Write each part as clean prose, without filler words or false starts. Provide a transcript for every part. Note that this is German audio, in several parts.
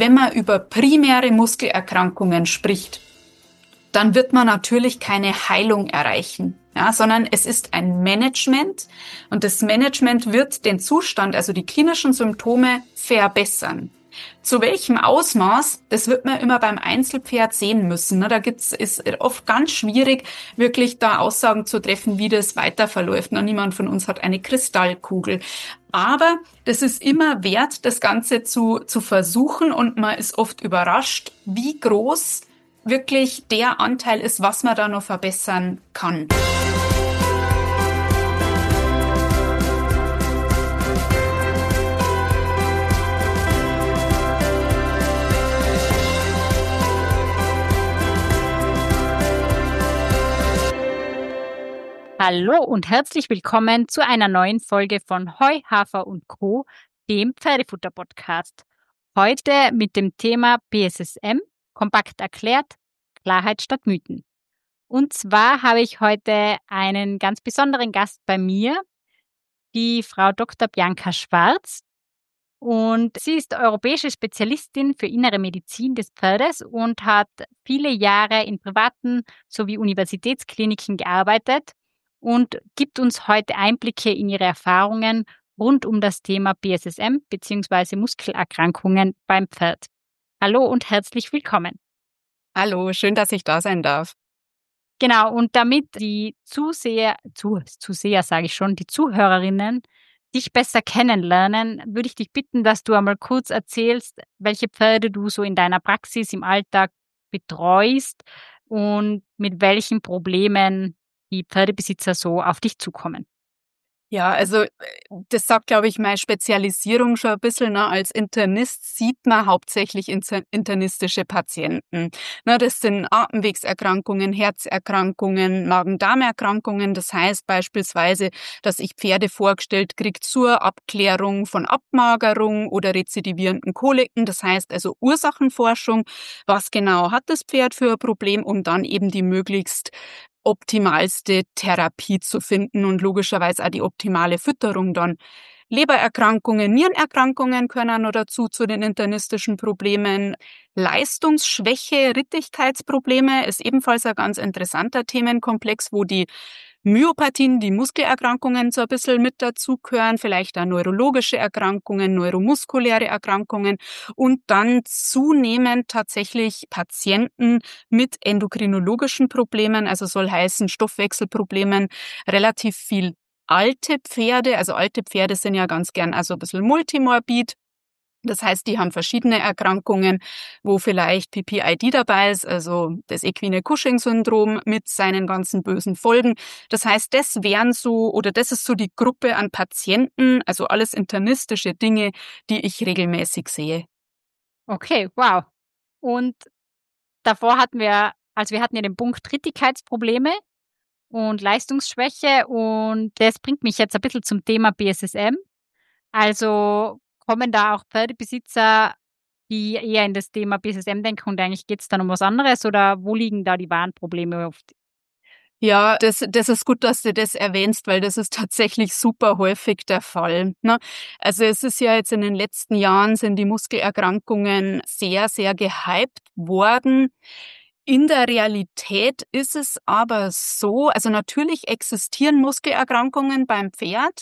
wenn man über primäre Muskelerkrankungen spricht, dann wird man natürlich keine Heilung erreichen, ja, sondern es ist ein Management und das Management wird den Zustand, also die klinischen Symptome, verbessern. Zu welchem Ausmaß, das wird man immer beim Einzelpferd sehen müssen. Da ist oft ganz schwierig, wirklich da Aussagen zu treffen, wie das weiter verläuft. Niemand von uns hat eine Kristallkugel. Aber das ist immer wert, das Ganze zu versuchen, und man ist oft überrascht, wie groß wirklich der Anteil ist, was man da noch verbessern kann. Hallo und herzlich willkommen zu einer neuen Folge von Heu, Hafer und Co., dem Pferdefutter-Podcast. Heute mit dem Thema BSSM, kompakt erklärt, Klarheit statt Mythen. Und zwar habe ich heute einen ganz besonderen Gast bei mir, die Frau Dr. Bianca Schwarz. Und sie ist europäische Spezialistin für innere Medizin des Pferdes und hat viele Jahre in privaten sowie Universitätskliniken gearbeitet und gibt uns heute Einblicke in ihre Erfahrungen rund um das Thema BSSM bzw. Muskelerkrankungen beim Pferd. Hallo und herzlich willkommen. Hallo, schön, dass ich da sein darf. Genau, und damit die die Zuhörerinnen dich besser kennenlernen, würde ich dich bitten, dass du einmal kurz erzählst, welche Pferde du so in deiner Praxis im Alltag betreust und mit welchen Problemen die Pferdebesitzer so auf dich zukommen. Ja, also das sagt, glaube ich, meine Spezialisierung schon ein bisschen. Ne? Als Internist sieht man hauptsächlich internistische Patienten. Ne, das sind Atemwegserkrankungen, Herzerkrankungen, Magen-Darm-Erkrankungen. Das heißt beispielsweise, dass ich Pferde vorgestellt kriege zur Abklärung von Abmagerung oder rezidivierenden Koliken. Das heißt also Ursachenforschung. Was genau hat das Pferd für ein Problem, um dann eben die möglichst optimalste Therapie zu finden und logischerweise auch die optimale Fütterung dann. Lebererkrankungen, Nierenerkrankungen können noch dazu zu den internistischen Problemen. Leistungsschwäche, Rittigkeitsprobleme ist ebenfalls ein ganz interessanter Themenkomplex, wo die Myopathien, die Muskelerkrankungen so ein bisschen mit dazugehören, vielleicht auch neurologische Erkrankungen, neuromuskuläre Erkrankungen und dann zunehmend tatsächlich Patienten mit endokrinologischen Problemen, also soll heißen Stoffwechselproblemen, relativ viel alte Pferde, also alte Pferde sind ja ganz gern also ein bisschen multimorbid. Das heißt, die haben verschiedene Erkrankungen, wo vielleicht PPID dabei ist, also das equine Cushing-Syndrom mit seinen ganzen bösen Folgen. Das heißt, das ist so die Gruppe an Patienten, also alles internistische Dinge, die ich regelmäßig sehe. Okay, wow. Und davor hatten wir ja den Punkt Rittigkeitsprobleme und Leistungsschwäche, und das bringt mich jetzt ein bisschen zum Thema BSSM. Also kommen da auch Pferdebesitzer, die eher in das Thema BSSM denken und eigentlich geht's dann um was anderes, oder wo liegen da die wahren Probleme oft? Ja, das ist gut, dass du das erwähnst, weil das ist tatsächlich super häufig der Fall, ne? Also es ist ja jetzt in den letzten Jahren sind die Muskelerkrankungen sehr, sehr gehypt worden. In der Realität ist es aber so, also natürlich existieren Muskelerkrankungen beim Pferd.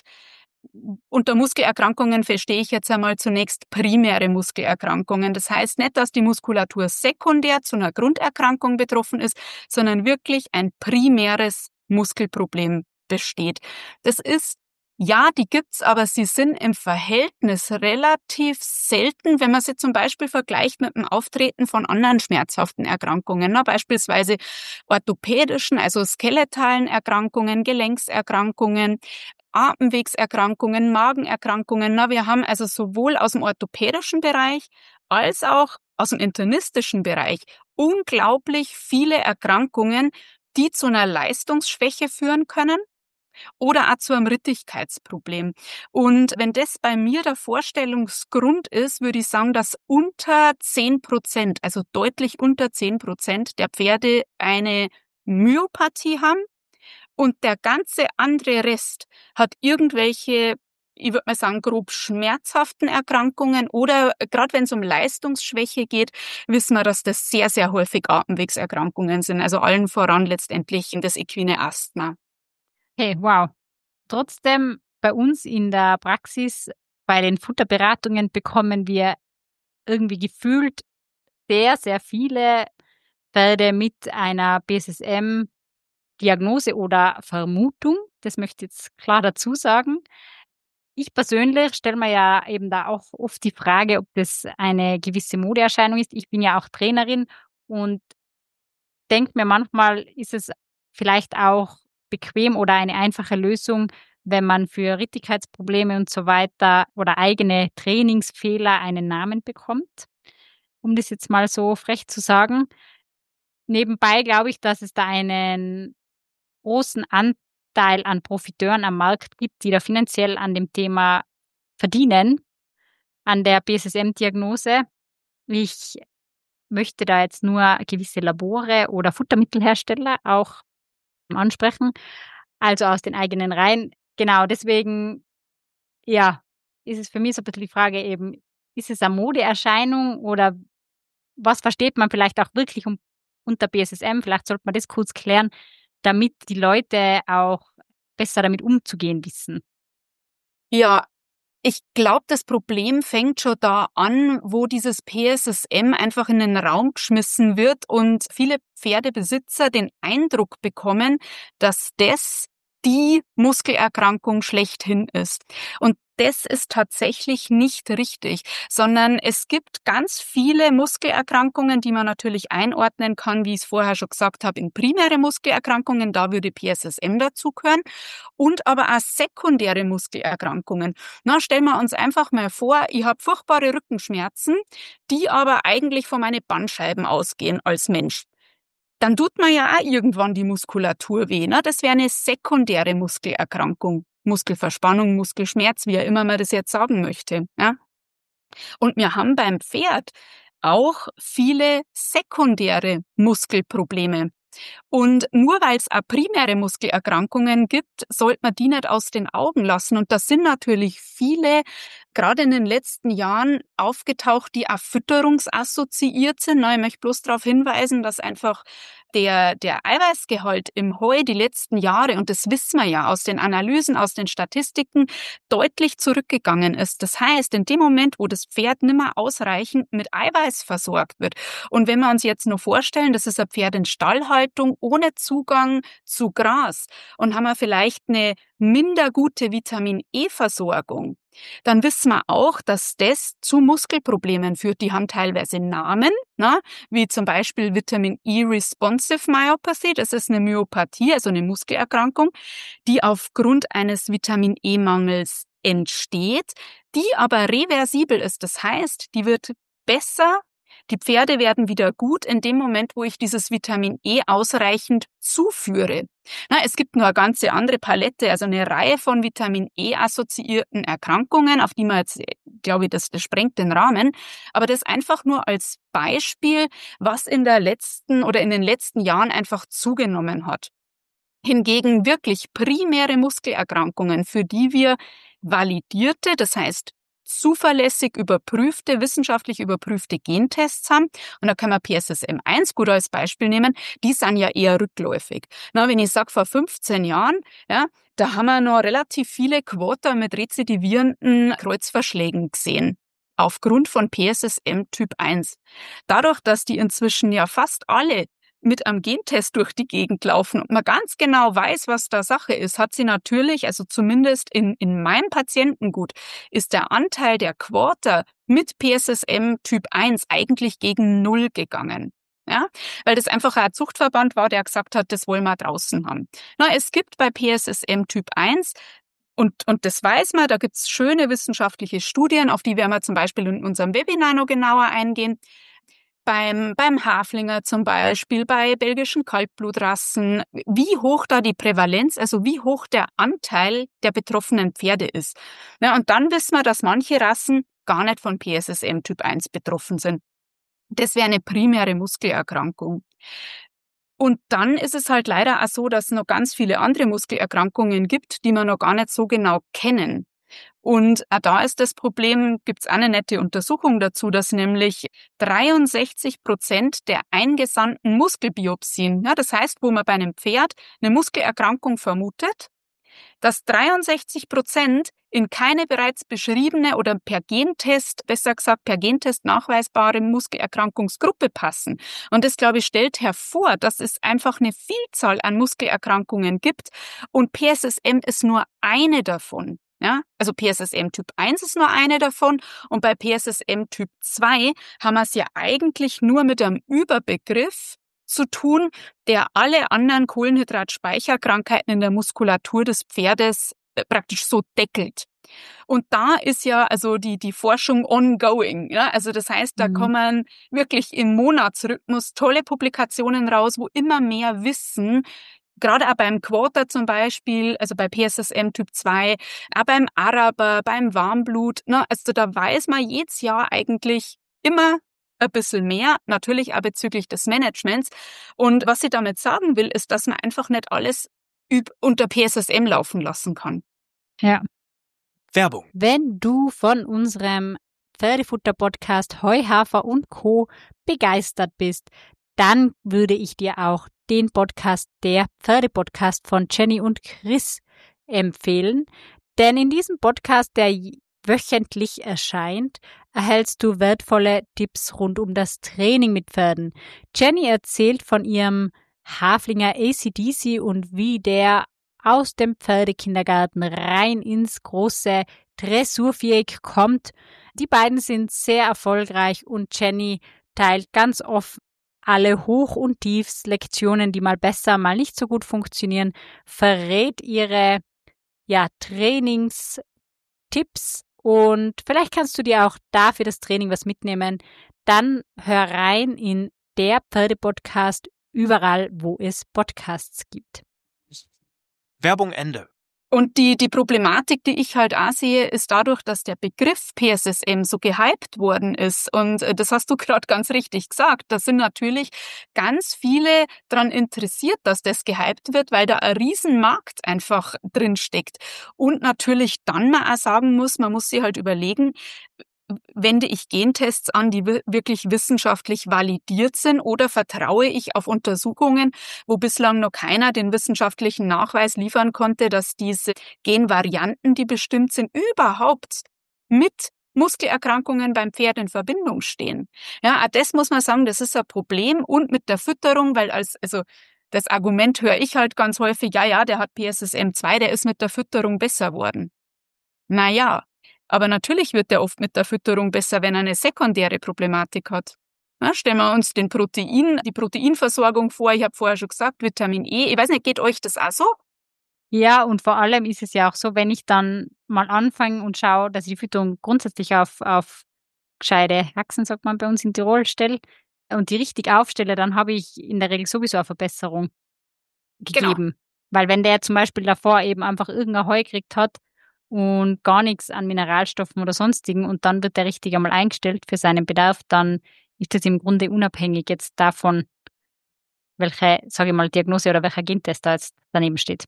Unter Muskelerkrankungen verstehe ich jetzt einmal zunächst primäre Muskelerkrankungen. Das heißt nicht, dass die Muskulatur sekundär zu einer Grunderkrankung betroffen ist, sondern wirklich ein primäres Muskelproblem besteht. Das ist, ja, die gibt's, aber sie sind im Verhältnis relativ selten, wenn man sie zum Beispiel vergleicht mit dem Auftreten von anderen schmerzhaften Erkrankungen, ne? Beispielsweise orthopädischen, also skeletalen Erkrankungen, Gelenkserkrankungen, Atemwegserkrankungen, Magenerkrankungen. Na, wir haben also sowohl aus dem orthopädischen Bereich als auch aus dem internistischen Bereich unglaublich viele Erkrankungen, die zu einer Leistungsschwäche führen können oder auch zu einem Rittigkeitsproblem. Und wenn das bei mir der Vorstellungsgrund ist, würde ich sagen, dass unter 10%, also deutlich unter 10% der Pferde eine Myopathie haben und der ganze andere Rest hat irgendwelche ich würde mal sagen, grob schmerzhaften Erkrankungen oder gerade wenn es um Leistungsschwäche geht, wissen wir, dass das sehr, sehr häufig Atemwegserkrankungen sind. Also allen voran letztendlich das equine Asthma. Okay, wow. Trotzdem, bei uns in der Praxis, bei den Futterberatungen bekommen wir irgendwie gefühlt sehr, sehr viele Pferde mit einer BSSM-Diagnose oder Vermutung. Das möchte ich jetzt klar dazu sagen. Ich persönlich stelle mir ja eben da auch oft die Frage, ob das eine gewisse Modeerscheinung ist. Ich bin ja auch Trainerin und denke mir manchmal, ist es vielleicht auch bequem oder eine einfache Lösung, wenn man für Rittigkeitsprobleme und so weiter oder eigene Trainingsfehler einen Namen bekommt, um das jetzt mal so frech zu sagen. Nebenbei glaube ich, dass es da einen großen Anteil an Profiteuren am Markt gibt, die da finanziell an dem Thema verdienen, an der BSSM-Diagnose. Ich möchte da jetzt nur gewisse Labore oder Futtermittelhersteller auch ansprechen, also aus den eigenen Reihen. Genau, deswegen, ja, ist es für mich so 'n bisschen die Frage eben, ist es eine Modeerscheinung oder was versteht man vielleicht auch wirklich unter BSSM? Vielleicht sollte man das kurz klären, damit die Leute auch besser damit umzugehen wissen. Ja, ich glaube, das Problem fängt schon da an, wo dieses PSSM einfach in den Raum geschmissen wird und viele Pferdebesitzer den Eindruck bekommen, dass das die Muskelerkrankung schlechthin ist. Und das ist tatsächlich nicht richtig, sondern es gibt ganz viele Muskelerkrankungen, die man natürlich einordnen kann, wie ich es vorher schon gesagt habe, in primäre Muskelerkrankungen, da würde PSSM dazugehören, und aber auch sekundäre Muskelerkrankungen. Na, stellen wir uns einfach mal vor, ich habe furchtbare Rückenschmerzen, die aber eigentlich von meinen Bandscheiben ausgehen als Mensch. Dann tut mir ja auch irgendwann die Muskulatur weh. Ne? Das wäre eine sekundäre Muskelerkrankung. Muskelverspannung, Muskelschmerz, wie auch immer man das jetzt sagen möchte. Ja? Und wir haben beim Pferd auch viele sekundäre Muskelprobleme. Und nur weil es auch primäre Muskelerkrankungen gibt, sollte man die nicht aus den Augen lassen. Und das sind natürlich viele, gerade in den letzten Jahren, aufgetaucht, die auch fütterungsassoziiert sind. Na, ich möchte bloß darauf hinweisen, dass einfach der Eiweißgehalt im Heu die letzten Jahre, und das wissen wir ja aus den Analysen, aus den Statistiken, deutlich zurückgegangen ist. Das heißt, in dem Moment, wo das Pferd nicht mehr ausreichend mit Eiweiß versorgt wird, und wenn wir uns jetzt nur vorstellen, das ist ein Pferd in Stallhaltung ohne Zugang zu Gras und haben wir vielleicht eine minder gute Vitamin-E-Versorgung, dann wissen wir auch, dass das zu Muskelproblemen führt. Die haben teilweise Namen, na, wie zum Beispiel Vitamin-E-Responsive Myopathy. Das ist eine Myopathie, also eine Muskelerkrankung, die aufgrund eines Vitamin-E-Mangels entsteht, die aber reversibel ist. Das heißt, die wird besser. Die Pferde werden wieder gut in dem Moment, wo ich dieses Vitamin E ausreichend zuführe. Na, es gibt nur eine ganze andere Palette, also eine Reihe von Vitamin E-assoziierten Erkrankungen, auf die man jetzt, glaube ich, das sprengt den Rahmen. Aber das einfach nur als Beispiel, was in den letzten Jahren einfach zugenommen hat. Hingegen wirklich primäre Muskelerkrankungen, für die wir validierte, das heißt zuverlässig überprüfte, wissenschaftlich überprüfte Gentests haben, und da kann man PSSM1 gut als Beispiel nehmen, die sind ja eher rückläufig. Na, wenn ich sage vor 15 Jahren, ja, da haben wir noch relativ viele Quota mit rezidivierenden Kreuzverschlägen gesehen. Aufgrund von PSSM Typ 1. Dadurch, dass die inzwischen ja fast alle mit einem Gentest durch die Gegend laufen und man ganz genau weiß, was da Sache ist, hat sie natürlich, also zumindest in meinem Patientengut, ist der Anteil der Quarter mit PSSM Typ 1 eigentlich gegen 0 gegangen. Ja, weil das einfach ein Zuchtverband war, der gesagt hat, das wollen wir draußen haben. Na, es gibt bei PSSM Typ 1 und das weiß man, da gibt's schöne wissenschaftliche Studien, auf die werden wir zum Beispiel in unserem Webinar noch genauer eingehen. Beim Haflinger zum Beispiel, bei belgischen Kaltblutrassen, wie hoch da die Prävalenz, also wie hoch der Anteil der betroffenen Pferde ist. Ja, und dann wissen wir, dass manche Rassen gar nicht von PSSM Typ 1 betroffen sind. Das wäre eine primäre Muskelerkrankung. Und dann ist es halt leider auch so, dass es noch ganz viele andere Muskelerkrankungen gibt, die wir noch gar nicht so genau kennen. Und auch da ist das Problem, gibt's auch eine nette Untersuchung dazu, dass nämlich 63% der eingesandten Muskelbiopsien, ja, das heißt, wo man bei einem Pferd eine Muskelerkrankung vermutet, dass 63% in keine bereits beschriebene oder per Gentest, besser gesagt per Gentest nachweisbare Muskelerkrankungsgruppe passen. Und das, glaube ich, stellt hervor, dass es einfach eine Vielzahl an Muskelerkrankungen gibt und PSSM ist nur eine davon. Ja, also PSSM Typ 1 ist nur eine davon und bei PSSM Typ 2 haben wir es ja eigentlich nur mit einem Überbegriff zu tun, der alle anderen Kohlenhydratspeicherkrankheiten in der Muskulatur des Pferdes praktisch so deckelt. Und da ist ja also die Forschung ongoing. Ja? Also das heißt, da kommen wirklich im Monatsrhythmus tolle Publikationen raus, wo immer mehr Wissen, gerade auch beim Quarter zum Beispiel, also bei PSSM Typ 2, auch beim Araber, beim Warmblut, ne? Also da weiß man jedes Jahr eigentlich immer ein bisschen mehr, natürlich auch bezüglich des Managements. Und was ich damit sagen will, ist, dass man einfach nicht alles unter PSSM laufen lassen kann. Ja. Werbung. Wenn du von unserem Pferdefutter-Podcast Heu, Hafer und Co. begeistert bist, dann würde ich dir auch den Podcast, der Pferdepodcast von Jenny und Chris empfehlen. Denn in diesem Podcast, der wöchentlich erscheint, erhältst du wertvolle Tipps rund um das Training mit Pferden. Jenny erzählt von ihrem Haflinger AC/DC und wie der aus dem Pferdekindergarten rein ins große Dressurviereck kommt. Die beiden sind sehr erfolgreich und Jenny teilt ganz oft alle Hoch- und Tiefs, Lektionen, die mal besser, mal nicht so gut funktionieren, verrät ihre Trainingstipps und vielleicht kannst du dir auch da für das Training was mitnehmen. Dann hör rein in der Pferdepodcast überall, wo es Podcasts gibt. Werbung Ende. Und die Problematik, die ich halt auch sehe, ist dadurch, dass der Begriff PSSM so gehypt worden ist. Und das hast du gerade ganz richtig gesagt. Da sind natürlich ganz viele dran interessiert, dass das gehypt wird, weil da ein Riesenmarkt einfach drin steckt. Und natürlich dann man auch sagen muss, man muss sich halt überlegen, wende ich Gentests an, die wirklich wissenschaftlich validiert sind, oder vertraue ich auf Untersuchungen, wo bislang noch keiner den wissenschaftlichen Nachweis liefern konnte, dass diese Genvarianten, die bestimmt sind, überhaupt mit Muskelerkrankungen beim Pferd in Verbindung stehen. Ja, auch das muss man sagen, das ist ein Problem, und mit der Fütterung, weil das Argument höre ich halt ganz häufig, ja, der hat PSSM2, der ist mit der Fütterung besser worden. Naja, aber natürlich wird der oft mit der Fütterung besser, wenn er eine sekundäre Problematik hat. Ja, stellen wir uns die Proteinversorgung vor. Ich habe vorher schon gesagt, Vitamin E. Ich weiß nicht, geht euch das auch so? Ja, und vor allem ist es ja auch so, wenn ich dann mal anfange und schaue, dass ich die Fütterung grundsätzlich auf gescheite Haxen, sagt man bei uns in Tirol, stelle und die richtig aufstelle, dann habe ich in der Regel sowieso eine Verbesserung gegeben. Genau. Weil wenn der zum Beispiel davor eben einfach irgendein Heu gekriegt hat und gar nichts an Mineralstoffen oder sonstigen und dann wird der richtig einmal eingestellt für seinen Bedarf, dann ist das im Grunde unabhängig jetzt davon, welche, sage ich mal, Diagnose oder welcher Gentest da jetzt daneben steht.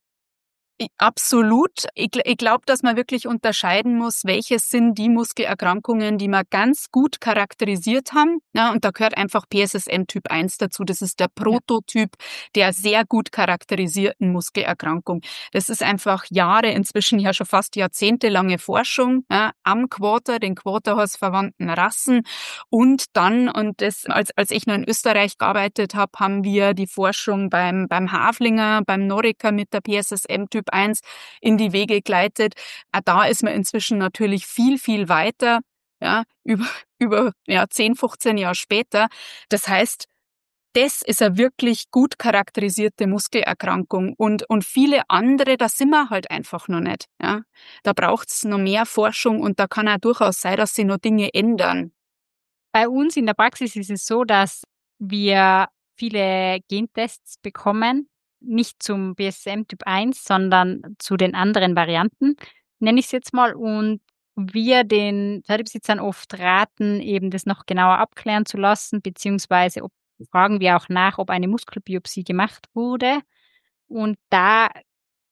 Absolut. Ich glaube, dass man wirklich unterscheiden muss, welche sind die Muskelerkrankungen, die wir ganz gut charakterisiert haben. Ja, und da gehört einfach PSSM Typ 1 dazu. Das ist der Prototyp der sehr gut charakterisierten Muskelerkrankung. Das ist einfach Jahre, inzwischen ja schon fast jahrzehntelange Forschung, ja, am Quarter, den Quarterhorse-verwandten Rassen. Und dann, und das, als ich noch in Österreich gearbeitet habe, haben wir die Forschung beim Haflinger, beim Noriker mit der PSSM Typ 1 in die Wege geleitet. Auch da ist man inzwischen natürlich viel, viel weiter, ja, über 10, 15 Jahre später. Das heißt, das ist eine wirklich gut charakterisierte Muskelerkrankung, und viele andere, da sind wir halt einfach noch nicht. Ja. Da braucht es noch mehr Forschung, und da kann auch durchaus sein, dass sich noch Dinge ändern. Bei uns in der Praxis ist es so, dass wir viele Gentests bekommen, nicht zum PSSM Typ 1, sondern zu den anderen Varianten, nenne ich es jetzt mal. Und wir den Pferdebesitzern oft raten, eben das noch genauer abklären zu lassen, beziehungsweise fragen wir auch nach, ob eine Muskelbiopsie gemacht wurde. Und da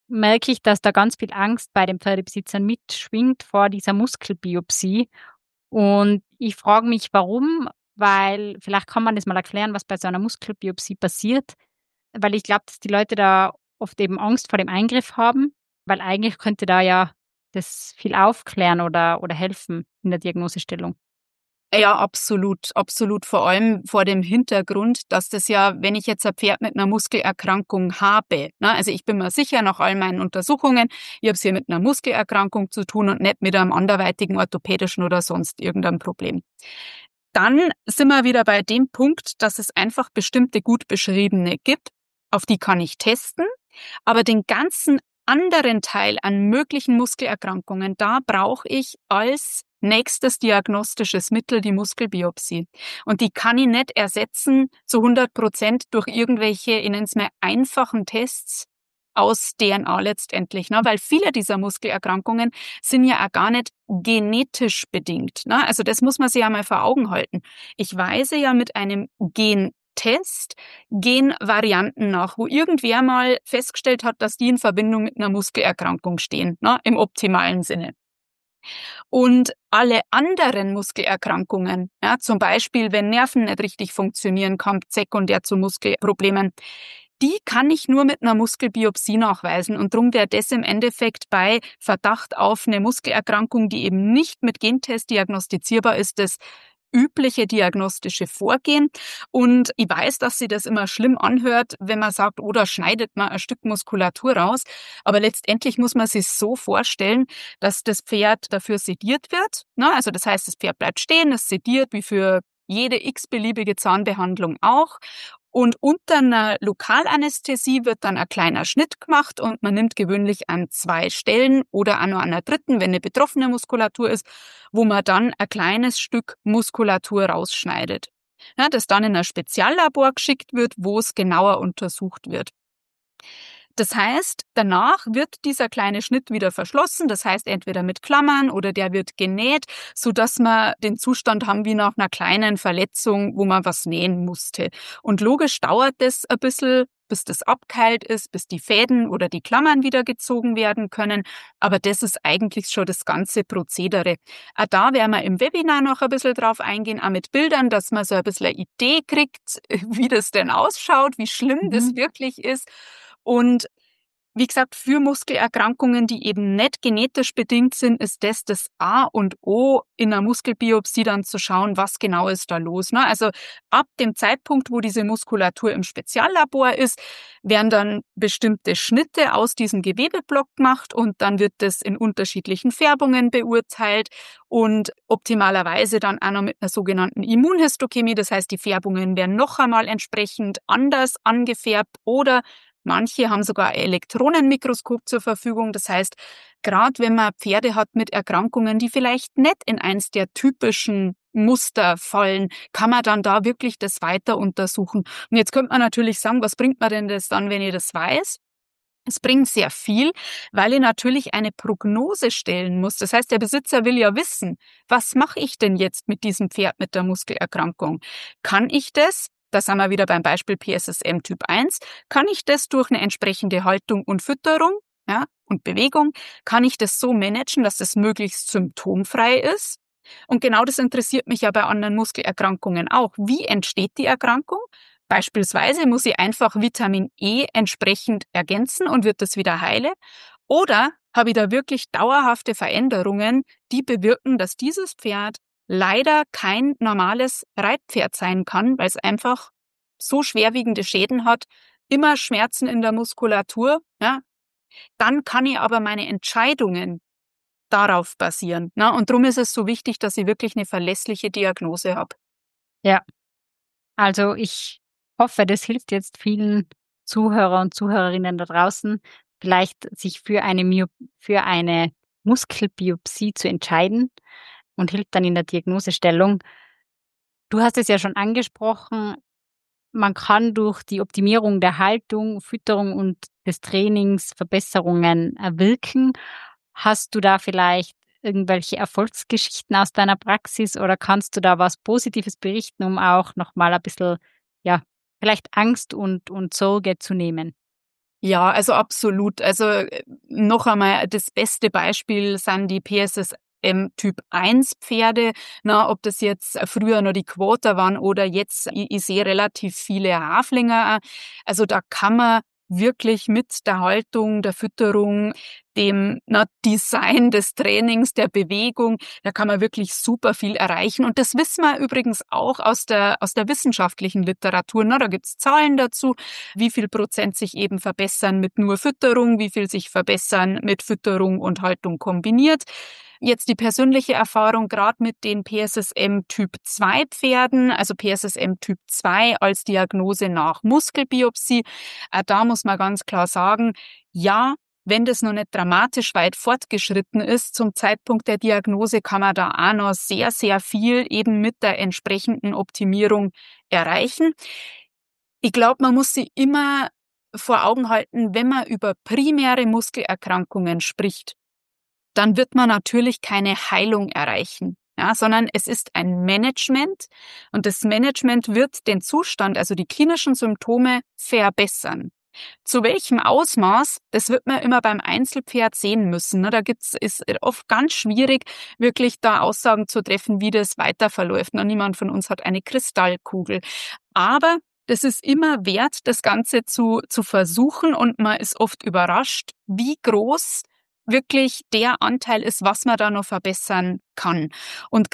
merke ich, dass da ganz viel Angst bei den Pferdebesitzern mitschwingt vor dieser Muskelbiopsie. Und ich frage mich, warum, weil vielleicht kann man das mal erklären, was bei so einer Muskelbiopsie passiert, weil ich glaube, dass die Leute da oft eben Angst vor dem Eingriff haben, weil eigentlich könnte da ja das viel aufklären oder helfen in der Diagnosestellung. Ja, absolut, absolut. Vor allem vor dem Hintergrund, dass das ja, wenn ich jetzt ein Pferd mit einer Muskelerkrankung habe, ne, also ich bin mir sicher nach all meinen Untersuchungen, ich habe es hier mit einer Muskelerkrankung zu tun und nicht mit einem anderweitigen orthopädischen oder sonst irgendeinem Problem. Dann sind wir wieder bei dem Punkt, dass es einfach bestimmte gut beschriebene gibt, auf die kann ich testen, aber den ganzen anderen Teil an möglichen Muskelerkrankungen, da brauche ich als nächstes diagnostisches Mittel die Muskelbiopsie. Und die kann ich nicht ersetzen zu 100% durch irgendwelche, ich nenne es mal, einfachen Tests aus DNA letztendlich, ne? Weil viele dieser Muskelerkrankungen sind ja auch gar nicht genetisch bedingt. Ne? Also das muss man sich ja mal vor Augen halten. Ich weise ja mit einem Gentest Genvarianten nach, wo irgendwer mal festgestellt hat, dass die in Verbindung mit einer Muskelerkrankung stehen, ne? Im optimalen Sinne. Und alle anderen Muskelerkrankungen, ja, zum Beispiel, wenn Nerven nicht richtig funktionieren, kommt sekundär zu Muskelproblemen, die kann ich nur mit einer Muskelbiopsie nachweisen. Und darum wäre das im Endeffekt bei Verdacht auf eine Muskelerkrankung, die eben nicht mit Gentest diagnostizierbar ist, das übliche diagnostische Vorgehen. Und ich weiß, dass sich das immer schlimm anhört, wenn man sagt, oder schneidet man ein Stück Muskulatur raus. Aber letztendlich muss man sich so vorstellen, dass das Pferd dafür sediert wird. Also das heißt, das Pferd bleibt stehen, es sediert wie für jede x-beliebige Zahnbehandlung auch. Und unter einer Lokalanästhesie wird dann ein kleiner Schnitt gemacht und man nimmt gewöhnlich an 2 Stellen oder auch noch an einer dritten, wenn eine betroffene Muskulatur ist, wo man dann ein kleines Stück Muskulatur rausschneidet. Ja, das dann in ein Speziallabor geschickt wird, wo es genauer untersucht wird. Das heißt, danach wird dieser kleine Schnitt wieder verschlossen, das heißt entweder mit Klammern oder der wird genäht, sodass wir den Zustand haben wie nach einer kleinen Verletzung, wo man was nähen musste. Und logisch dauert das ein bisschen, bis das abgeheilt ist, bis die Fäden oder die Klammern wieder gezogen werden können. Aber das ist eigentlich schon das ganze Prozedere. Auch da werden wir im Webinar noch ein bisschen drauf eingehen, auch mit Bildern, dass man so ein bisschen eine Idee kriegt, wie das denn ausschaut, wie schlimm das wirklich ist. Und wie gesagt, für Muskelerkrankungen, die eben nicht genetisch bedingt sind, ist das A und O in einer Muskelbiopsie dann zu schauen, was genau ist da los. Ne? Also ab dem Zeitpunkt, wo diese Muskulatur im Speziallabor ist, werden dann bestimmte Schnitte aus diesem Gewebeblock gemacht und dann wird das in unterschiedlichen Färbungen beurteilt und optimalerweise dann auch noch mit einer sogenannten Immunhistochemie. Das heißt, die Färbungen werden noch einmal entsprechend anders angefärbt oder manche haben sogar ein Elektronenmikroskop zur Verfügung. Das heißt, gerade wenn man Pferde hat mit Erkrankungen, die vielleicht nicht in eins der typischen Muster fallen, kann man dann da wirklich das weiter untersuchen. Und jetzt könnte man natürlich sagen, was bringt mir denn das dann, wenn ich das weiß? Es bringt sehr viel, weil ich natürlich eine Prognose stellen muss. Das heißt, der Besitzer will ja wissen, was mache ich denn jetzt mit diesem Pferd mit der Muskelerkrankung? Kann ich das? Da sind wir wieder beim Beispiel PSSM Typ 1. Kann ich das durch eine entsprechende Haltung und Fütterung, ja, und Bewegung, kann ich das so managen, dass es möglichst symptomfrei ist? Und genau das interessiert mich ja bei anderen Muskelerkrankungen auch. Wie entsteht die Erkrankung? Beispielsweise muss ich einfach Vitamin E entsprechend ergänzen und wird das wieder heile? Oder habe ich da wirklich dauerhafte Veränderungen, die bewirken, dass dieses Pferd leider kein normales Reitpferd sein kann, weil es einfach so schwerwiegende Schäden hat, immer Schmerzen in der Muskulatur, ja? Dann kann ich aber meine Entscheidungen darauf basieren. Ne? Und darum ist es so wichtig, dass ich wirklich eine verlässliche Diagnose habe. Ja, also ich hoffe, das hilft jetzt vielen Zuhörer und Zuhörerinnen da draußen, vielleicht sich für eine Muskelbiopsie zu entscheiden und hilft dann in der Diagnosestellung. Du hast es ja schon angesprochen, man kann durch die Optimierung der Haltung, Fütterung und des Trainings Verbesserungen erwirken. Hast du da vielleicht irgendwelche Erfolgsgeschichten aus deiner Praxis oder kannst du da was Positives berichten, um auch noch mal ein bisschen, ja, vielleicht Angst und Sorge zu nehmen? Ja, also absolut. Also noch einmal, das beste Beispiel sind die PSSM Typ 1 Pferde. Na, ob das jetzt früher noch die Quarter waren oder jetzt, ich sehe relativ viele Haflinger. Also da kann man wirklich mit der Haltung, der Fütterung, dem Design des Trainings, der Bewegung, da kann man wirklich super viel erreichen. Und das wissen wir übrigens auch aus der wissenschaftlichen Literatur. Na, da gibt's Zahlen dazu, wie viel Prozent sich eben verbessern mit nur Fütterung, wie viel sich verbessern mit Fütterung und Haltung kombiniert. Jetzt die persönliche Erfahrung gerade mit den PSSM Typ 2 Pferden, also PSSM Typ 2 als Diagnose nach Muskelbiopsie. Da muss man ganz klar sagen, ja, wenn das noch nicht dramatisch weit fortgeschritten ist, zum Zeitpunkt der Diagnose kann man da auch noch sehr, sehr viel eben mit der entsprechenden Optimierung erreichen. Ich glaube, man muss sich immer vor Augen halten, wenn man über primäre Muskelerkrankungen spricht, dann wird man natürlich keine Heilung erreichen, ja, sondern es ist ein Management und das Management wird den Zustand, also die klinischen Symptome, verbessern. Zu welchem Ausmaß, das wird man immer beim Einzelpferd sehen müssen. Ist oft ganz schwierig, wirklich da Aussagen zu treffen, wie das weiter verläuft. Niemand von uns hat eine Kristallkugel. Aber das ist immer wert, das Ganze zu versuchen und man ist oft überrascht, wie groß wirklich der Anteil ist, was man da noch verbessern kann. Und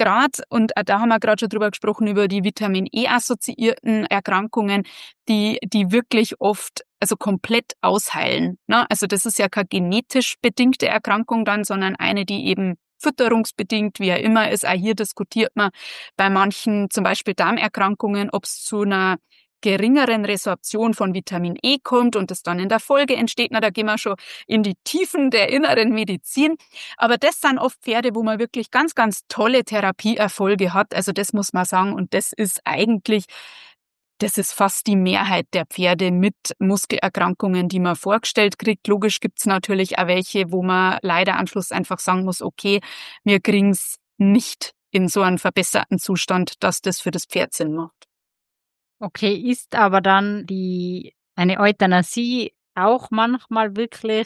da haben wir gerade schon drüber gesprochen, über die Vitamin-E-assoziierten Erkrankungen, die wirklich oft also komplett ausheilen. Ne? Also das ist ja keine genetisch bedingte Erkrankung dann, sondern eine, die eben fütterungsbedingt, wie er immer ist. Auch hier diskutiert man bei manchen, zum Beispiel Darmerkrankungen, ob es zu einer geringeren Resorption von Vitamin E kommt und das dann in der Folge entsteht. Da gehen wir schon in die Tiefen der inneren Medizin. Aber das sind oft Pferde, wo man wirklich ganz, ganz tolle Therapieerfolge hat. Also das muss man sagen. Und das ist fast die Mehrheit der Pferde mit Muskelerkrankungen, die man vorgestellt kriegt. Logisch gibt's natürlich auch welche, wo man leider am Schluss einfach sagen muss, okay, wir kriegen's nicht in so einen verbesserten Zustand, dass das für das Pferd Sinn macht. Okay, ist aber dann eine Euthanasie auch manchmal wirklich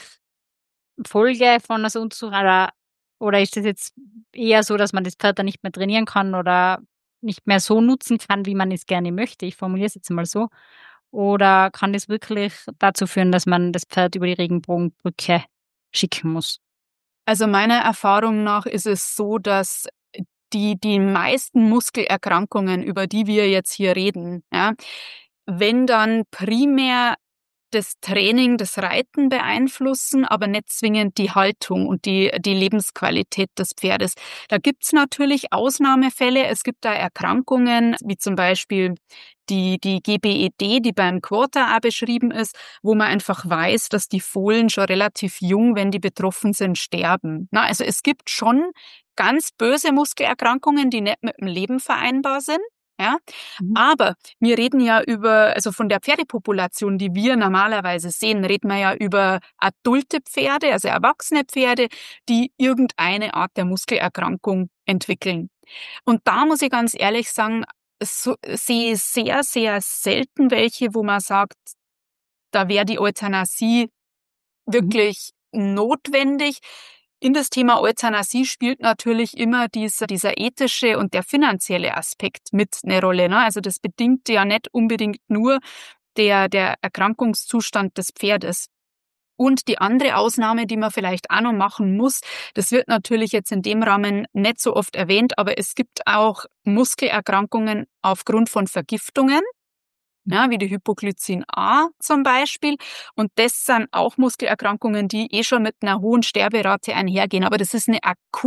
Folge von so oder ist das jetzt eher so, dass man das Pferd dann nicht mehr trainieren kann oder nicht mehr so nutzen kann, wie man es gerne möchte? Ich formuliere es jetzt mal so. Oder kann das wirklich dazu führen, dass man das Pferd über die Regenbogenbrücke schicken muss? Also meiner Erfahrung nach ist es so, dass die meisten Muskelerkrankungen, über die wir jetzt hier reden, ja, wenn dann primär das Training, das Reiten beeinflussen, aber nicht zwingend die Haltung und die Lebensqualität des Pferdes. Da gibt's natürlich Ausnahmefälle. Es gibt da Erkrankungen, wie zum Beispiel die GBED, die beim Quarter auch beschrieben ist, wo man einfach weiß, dass die Fohlen schon relativ jung, wenn die betroffen sind, sterben. Also es gibt schon ganz böse Muskelerkrankungen, die nicht mit dem Leben vereinbar sind. Ja, aber wir reden ja also von der Pferdepopulation, die wir normalerweise sehen, reden wir ja über adulte Pferde, also erwachsene Pferde, die irgendeine Art der Muskelerkrankung entwickeln. Und da muss ich ganz ehrlich sagen, sehe ich sehr, sehr selten welche, wo man sagt, da wäre die Euthanasie wirklich notwendig. In das Thema Euthanasie spielt natürlich immer dieser ethische und der finanzielle Aspekt mit eine Rolle. Ne? Also das bedingt ja nicht unbedingt nur der Erkrankungszustand des Pferdes. Und die andere Ausnahme, die man vielleicht auch noch machen muss, das wird natürlich jetzt in dem Rahmen nicht so oft erwähnt, aber es gibt auch Muskelerkrankungen aufgrund von Vergiftungen. Ja, wie die Hypoglycin A zum Beispiel. Und das sind auch Muskelerkrankungen, die schon mit einer hohen Sterberate einhergehen. Aber das ist eine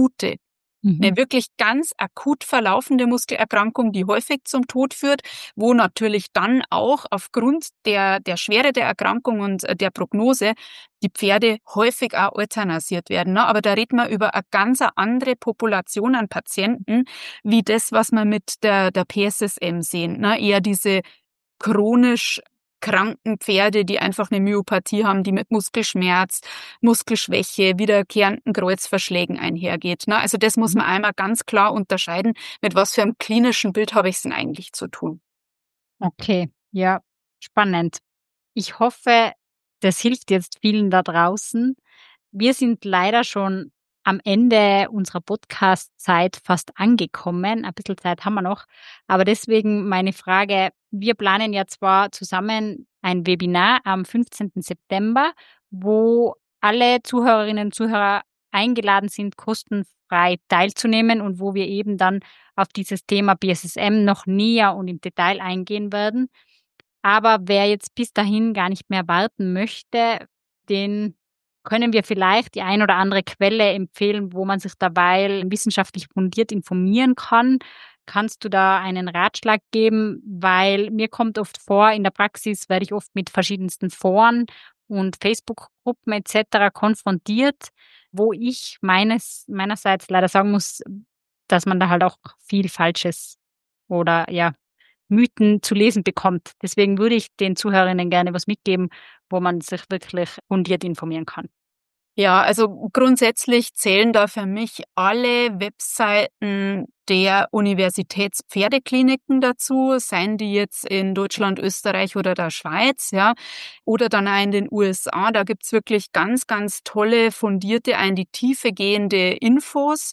wirklich ganz akut verlaufende Muskelerkrankung, die häufig zum Tod führt, wo natürlich dann auch aufgrund der Schwere der Erkrankung und der Prognose die Pferde häufig auch euthanasiert werden. Aber da reden wir über eine ganz andere Population an Patienten, wie das, was wir mit der PSSM sehen. Eher diese chronisch kranken Pferde, die einfach eine Myopathie haben, die mit Muskelschmerz, Muskelschwäche, wiederkehrenden Kreuzverschlägen einhergeht. Also das muss man einmal ganz klar unterscheiden, mit was für einem klinischen Bild habe ich es denn eigentlich zu tun. Okay, ja, spannend. Ich hoffe, das hilft jetzt vielen da draußen. Wir sind leider schon am Ende unserer Podcast-Zeit fast angekommen. Ein bisschen Zeit haben wir noch. Aber deswegen meine Frage, wir planen ja zwar zusammen ein Webinar am 15. September, wo alle Zuhörerinnen und Zuhörer eingeladen sind, kostenfrei teilzunehmen und wo wir eben dann auf dieses Thema BSSM noch näher und im Detail eingehen werden. Aber wer jetzt bis dahin gar nicht mehr warten möchte, den können wir vielleicht die ein oder andere Quelle empfehlen, wo man sich dabei wissenschaftlich fundiert informieren kann. Kannst du da einen Ratschlag geben? Weil mir kommt oft vor, in der Praxis werde ich oft mit verschiedensten Foren und Facebook-Gruppen etc. konfrontiert, wo ich meinerseits leider sagen muss, dass man da halt auch viel Falsches oder ja Mythen zu lesen bekommt. Deswegen würde ich den Zuhörerinnen gerne was mitgeben, wo man sich wirklich fundiert informieren kann. Ja, also grundsätzlich zählen da für mich alle Webseiten der Universitätspferdekliniken dazu, seien die jetzt in Deutschland, Österreich oder der Schweiz, ja, oder dann auch in den USA. Da gibt's wirklich ganz, ganz tolle, fundierte, in die Tiefe gehende Infos.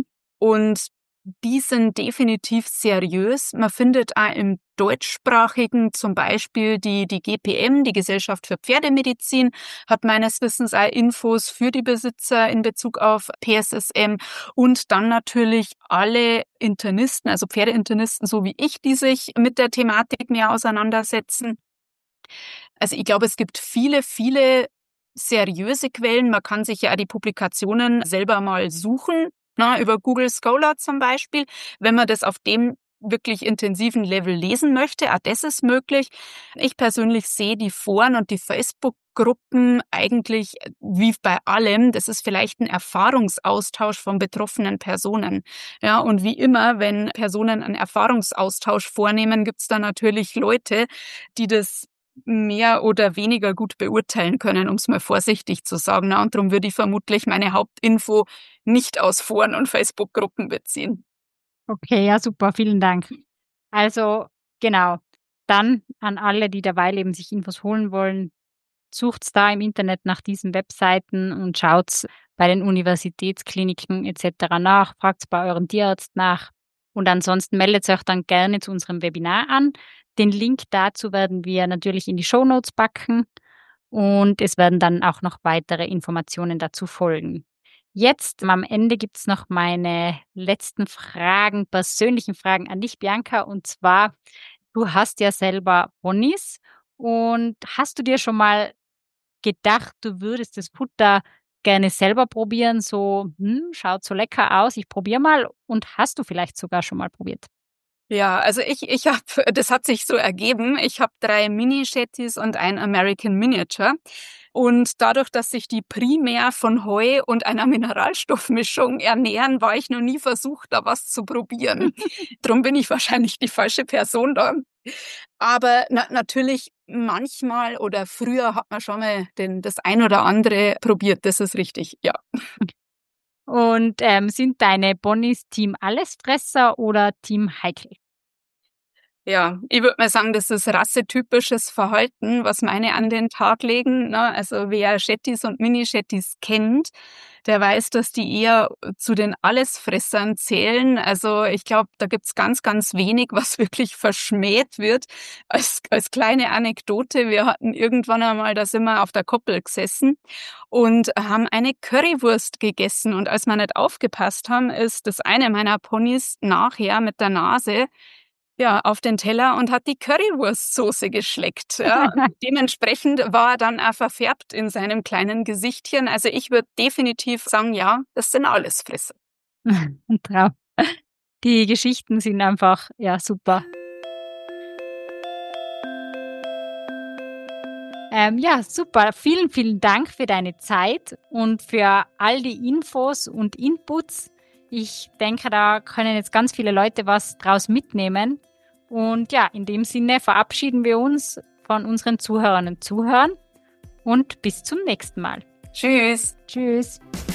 Und die sind definitiv seriös. Man findet auch im deutschsprachigen zum Beispiel die GPM, die Gesellschaft für Pferdemedizin, hat meines Wissens auch Infos für die Besitzer in Bezug auf PSSM und dann natürlich alle Internisten, also Pferdeinternisten, so wie ich, die sich mit der Thematik mehr auseinandersetzen. Also ich glaube, es gibt viele, viele seriöse Quellen. Man kann sich ja die Publikationen selber mal suchen. Über Google Scholar zum Beispiel, wenn man das auf dem wirklich intensiven Level lesen möchte, auch das ist möglich. Ich persönlich sehe die Foren und die Facebook-Gruppen eigentlich wie bei allem, das ist vielleicht ein Erfahrungsaustausch von betroffenen Personen. Ja, und wie immer, wenn Personen einen Erfahrungsaustausch vornehmen, gibt es da natürlich Leute, die das mehr oder weniger gut beurteilen können, um es mal vorsichtig zu sagen. Und darum würde ich vermutlich meine Hauptinfo nicht aus Foren und Facebook-Gruppen beziehen. Okay, ja super, vielen Dank. Also genau, dann an alle, die derweil eben sich Infos holen wollen, sucht's da im Internet nach diesen Webseiten und schaut's bei den Universitätskliniken etc. nach, fragt's bei eurem Tierarzt nach und ansonsten meldet euch dann gerne zu unserem Webinar an. Den Link dazu werden wir natürlich in die Shownotes packen und es werden dann auch noch weitere Informationen dazu folgen. Jetzt am Ende gibt's noch meine letzten Fragen, persönlichen Fragen an dich, Bianca. Und zwar, du hast ja selber Ponys und hast du dir schon mal gedacht, du würdest das Futter gerne selber probieren, so, schaut so lecker aus, ich probiere mal und hast du vielleicht sogar schon mal probiert? Ja, also ich habe, das hat sich so ergeben, ich habe 3 Mini-Shetties und ein American Miniature. Und dadurch, dass sich die primär von Heu und einer Mineralstoffmischung ernähren, war ich noch nie versucht, da was zu probieren. Drum bin ich wahrscheinlich die falsche Person da. Aber natürlich manchmal oder früher hat man schon mal das ein oder andere probiert, das ist richtig, ja. Und sind deine Ponys Team Allesfresser oder Team Heikel? Ja, ich würde mal sagen, das ist rassetypisches Verhalten, was meine an den Tag legen. Ne? Also wer Shetties und Mini-Shetties kennt, der weiß, dass die eher zu den Allesfressern zählen. Also ich glaube, da gibt's ganz, ganz wenig, was wirklich verschmäht wird. Als kleine Anekdote, wir hatten irgendwann einmal, da sind wir auf der Koppel gesessen und haben eine Currywurst gegessen. Und als wir nicht aufgepasst haben, ist das eine meiner Ponys nachher mit der Nase auf den Teller und hat die Currywurstsoße geschleckt. Ja. Dementsprechend war er dann auch verfärbt in seinem kleinen Gesichtchen. Also ich würde definitiv sagen, ja, das sind Allesfresser. Traum. Die Geschichten sind einfach, ja, super. Ja, super. Vielen, vielen Dank für deine Zeit und für all die Infos und Inputs. Ich denke, da können jetzt ganz viele Leute was draus mitnehmen. Und ja, in dem Sinne verabschieden wir uns von unseren Zuhörern und Zuhörern und bis zum nächsten Mal. Tschüss. Tschüss.